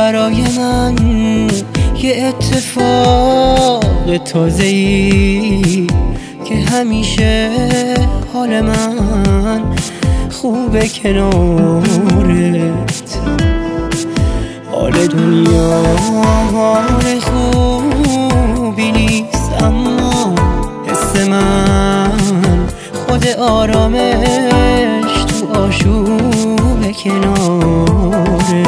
برای من یه اتفاق تازه‌ای که همیشه حال من خوبه کنارت. حال دنیا حال خوبی نیست، اما حس من خود آرامش تو آشوب کنارت.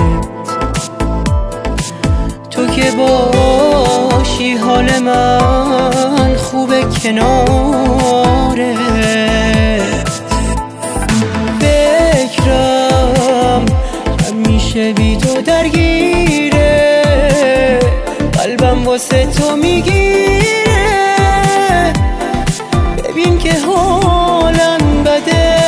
تو که باشی حال من خوبه کنارت. فکرم همیشه بی تو درگیره، قلبم واسه تو میگیره. ببین که حالم بده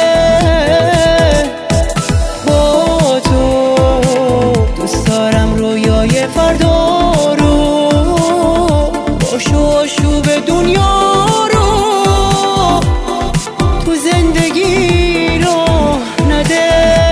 با تو، دوست دارم رویای فردا رو باش و آشوب دنیا رو تو زندگی راه نده.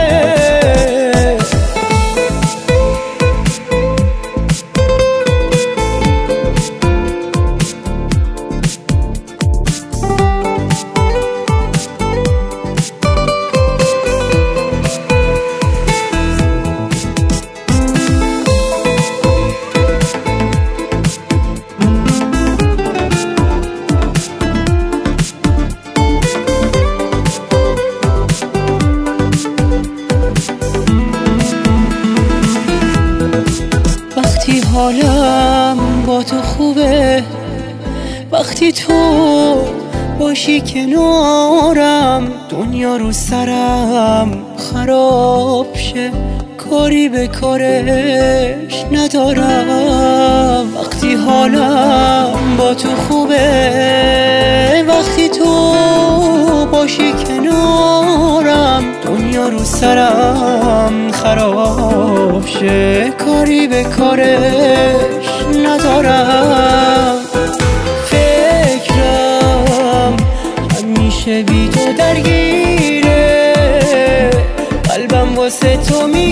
وقتی حالم با تو خوبه، وقتی تو باشی کنارم، دنیا رو سرم خراب شه کاری به کارش ندارم. وقتی حالم با تو خوبه، وقتی تو باشی کنارم، دنیا رو سرم خراب شه کاری به کارش ندارم. فکرم همیشه بی تو درگیره، قلبم واسه تو